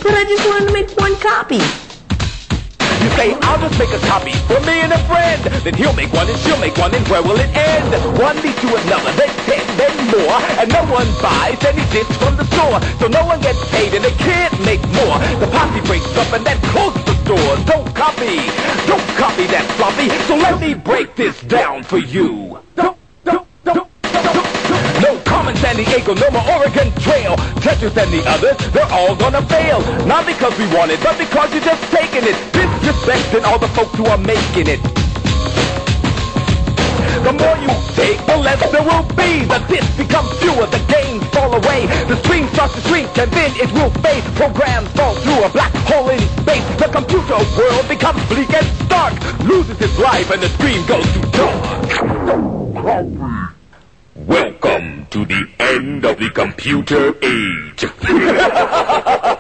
But I just wanted to make one copy. You say, I'll just make a copy for me and a friend. Then he'll make one and she'll make one, and where will it end? One leads to another, then 10, then more. And no one buys any discs from the store. So no one gets paid and they can't make more. The posse breaks up and then closes the doors. Don't copy that floppy. So let me break this down for you. No Carmen San Diego, no more Oregon Trail. Tetris and the others, they're all gonna fail. Not because we want it, but because you're just taking it. Disrespecting all the folks who are making it. The more you take, the less there will be. The discs become fewer, the games fall away. The stream starts to shrink and then it will fade. Programs fall through a black hole in space. The computer world becomes bleak and stark. Loses its life and the screen goes to dark. Welcome to the end of the computer age.